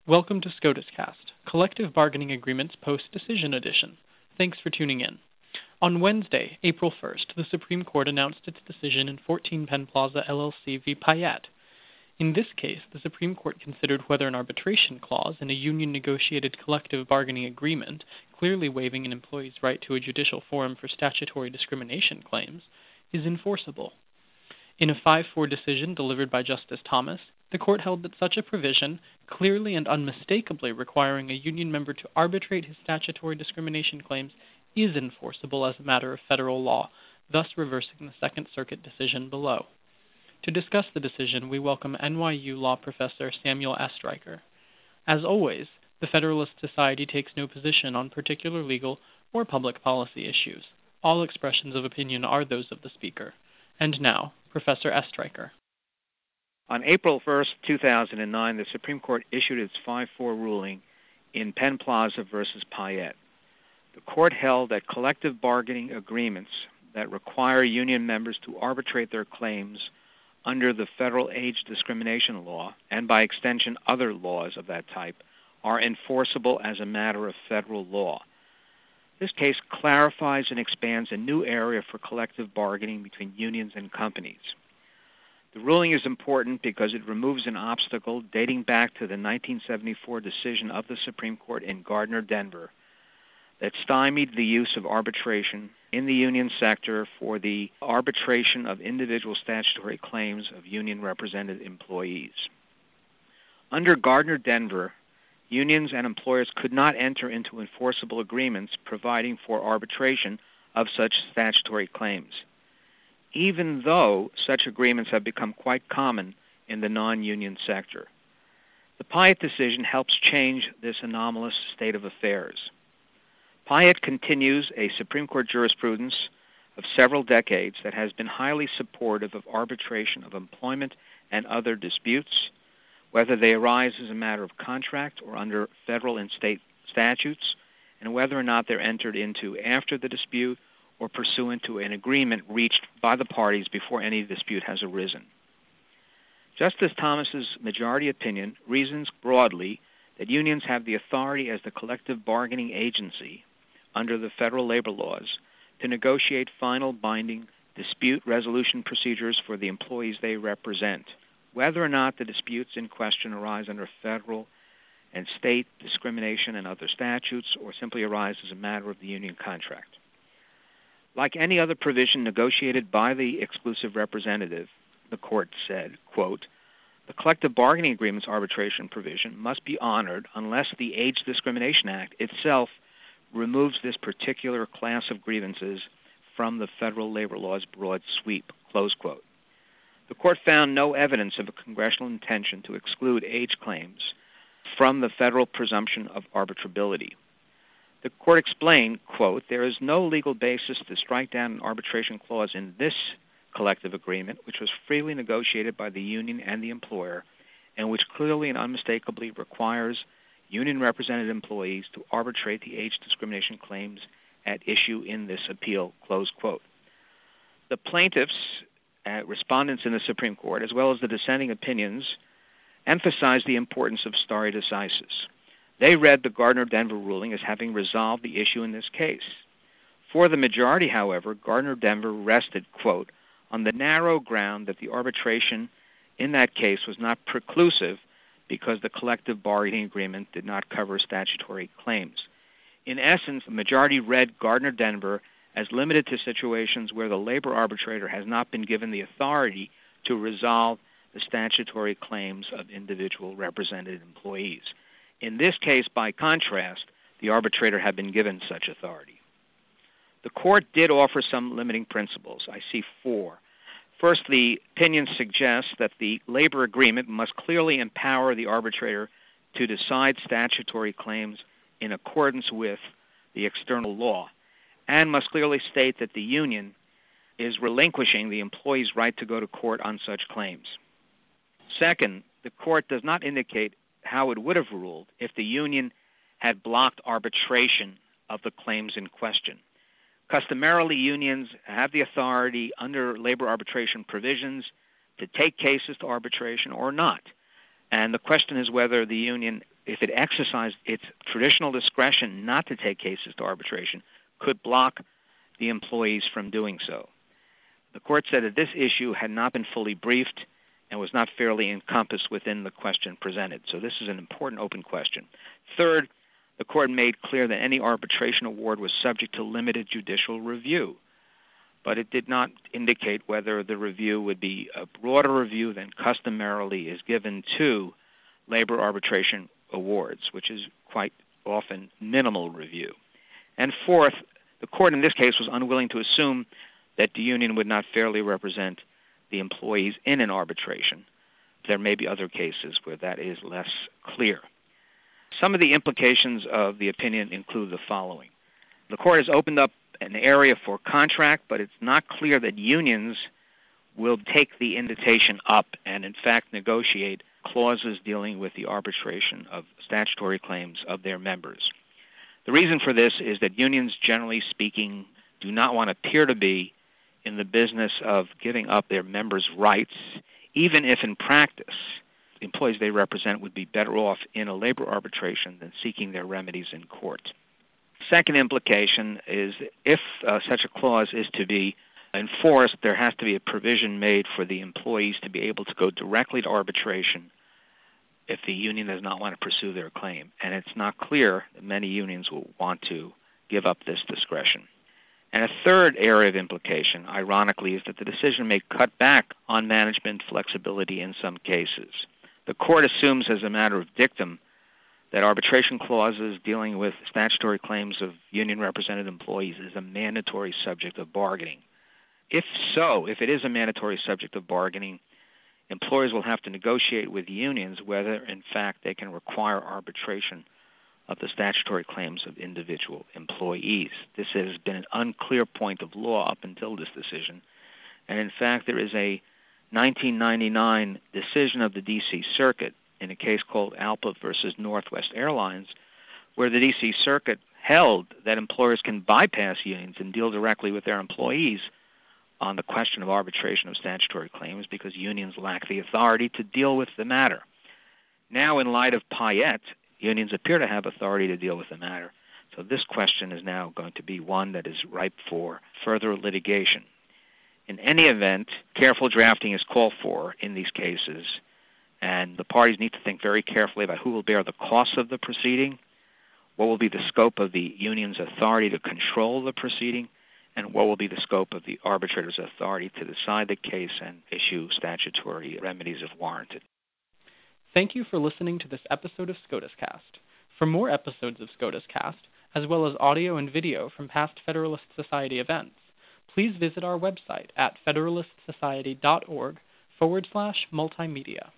Welcome to SCOTUScast, Collective Bargaining Agreements Post-Decision Edition. Thanks for tuning in. On Wednesday, April 1st, the Supreme Court announced its decision in 14 Penn Plaza LLC v. Payette. In this case, the Supreme Court considered whether an arbitration clause in a union-negotiated collective bargaining agreement, clearly waiving an employee's right to a judicial forum for statutory discrimination claims, is enforceable. In a 5-4 decision delivered by Justice Thomas, the Court held that such a provision, clearly and unmistakably requiring a union member to arbitrate his statutory discrimination claims, is enforceable as a matter of federal law, thus reversing the Second Circuit decision below. To discuss the decision, we welcome NYU law professor Samuel Estreicher. As always, the Federalist Society takes no position on particular legal or public policy issues. All expressions of opinion are those of the speaker. And now, Professor Estreicher. On April 1st, 2009, the Supreme Court issued its 5-4 ruling in Penn Plaza versus Payette. The Court held that collective bargaining agreements that require union members to arbitrate their claims under the federal age discrimination law, and by extension other laws of that type, are enforceable as a matter of federal law. This case clarifies and expands a new area for collective bargaining between unions and companies. The ruling is important because it removes an obstacle dating back to the 1974 decision of the Supreme Court in Gardner-Denver that stymied the use of arbitration in the union sector for the arbitration of individual statutory claims of union-represented employees. Under Gardner-Denver, unions and employers could not enter into enforceable agreements providing for arbitration of such statutory claims, even though such agreements have become quite common in the non-union sector. The Payette decision helps change this anomalous state of affairs. Payette continues a Supreme Court jurisprudence of several decades that has been highly supportive of arbitration of employment and other disputes, whether they arise as a matter of contract or under federal and state statutes, and whether or not they're entered into after the dispute or pursuant to an agreement reached by the parties before any dispute has arisen. Justice Thomas's majority opinion reasons broadly that unions have the authority as the collective bargaining agency under the federal labor laws to negotiate final binding dispute resolution procedures for the employees they represent, whether or not the disputes in question arise under federal and state discrimination and other statutes or simply arise as a matter of the union contract. Like any other provision negotiated by the exclusive representative, the Court said, quote, "The collective bargaining agreement's arbitration provision must be honored unless the Age Discrimination Act itself removes this particular class of grievances from the federal labor law's broad sweep," close quote. The Court found no evidence of a congressional intention to exclude age claims from the federal presumption of arbitrability. The Court explained, quote, "There is no legal basis to strike down an arbitration clause in this collective agreement, which was freely negotiated by the union and the employer, and which clearly and unmistakably requires union-represented employees to arbitrate the age discrimination claims at issue in this appeal," close quote. The plaintiffs, respondents in the Supreme Court, as well as the dissenting opinions, emphasized the importance of stare decisis. They read the Gardner-Denver ruling as having resolved the issue in this case. For the majority, however, Gardner-Denver rested, quote, "on the narrow ground that the arbitration in that case was not preclusive because the collective bargaining agreement did not cover statutory claims." In essence, the majority read Gardner-Denver as limited to situations where the labor arbitrator has not been given the authority to resolve the statutory claims of individual represented employees. In this case, by contrast, the arbitrator had been given such authority. The Court did offer some limiting principles. I see 4. First, the opinion suggests that the labor agreement must clearly empower the arbitrator to decide statutory claims in accordance with the external law, and must clearly state that the union is relinquishing the employee's right to go to court on such claims. Second, the Court does not indicate how it would have ruled if the union had blocked arbitration of the claims in question. Customarily, unions have the authority under labor arbitration provisions to take cases to arbitration or not. And the question is whether the union if it exercised its traditional discretion not to take cases to arbitration, could block the employees from doing so. The court said that this issue had not been fully briefed and was not fairly encompassed within the question presented. So this is an important open question. Third, the court made clear that any arbitration award was subject to limited judicial review, but it did not indicate whether the review would be a broader review than customarily is given to labor arbitration awards, which is quite often minimal review. And fourth, the court in this case was unwilling to assume that the union would not fairly represent the employees in an arbitration. There may be other cases where that is less clear. Some of the implications of the opinion include the following. The court has opened up an area for contract, but it's not clear that unions will take the invitation up and in fact negotiate clauses dealing with the arbitration of statutory claims of their members. The reason for this is that unions, generally speaking, do not want to appear to be in the business of giving up their members' rights, even if in practice the employees they represent would be better off in a labor arbitration than seeking their remedies in court. Second implication is if such a clause is to be enforced, there has to be a provision made for the employees to be able to go directly to arbitration if the union does not want to pursue their claim. And it's not clear that many unions will want to give up this discretion. And a third area of implication, ironically, is that the decision may cut back on management flexibility in some cases. The court assumes as a matter of dictum that arbitration clauses dealing with statutory claims of union-represented employees is a mandatory subject of bargaining. If so, if it is a mandatory subject of bargaining, employers will have to negotiate with unions whether, in fact, they can require arbitration of the statutory claims of individual employees. This has been an unclear point of law up until this decision. And in fact, there is a 1999 decision of the D.C. Circuit in a case called Alpa versus Northwest Airlines, where the D.C. Circuit held that employers can bypass unions and deal directly with their employees on the question of arbitration of statutory claims because unions lack the authority to deal with the matter. Now, in light of Payette, unions appear to have authority to deal with the matter. So this question is now going to be one that is ripe for further litigation. In any event, careful drafting is called for in these cases, and the parties need to think very carefully about who will bear the costs of the proceeding, what will be the scope of the union's authority to control the proceeding, and what will be the scope of the arbitrator's authority to decide the case and issue statutory remedies if warranted. Thank you for listening to this episode of SCOTUS Cast. For more episodes of SCOTUS Cast, as well as audio and video from past Federalist Society events, please visit our website at federalistsociety.org/multimedia.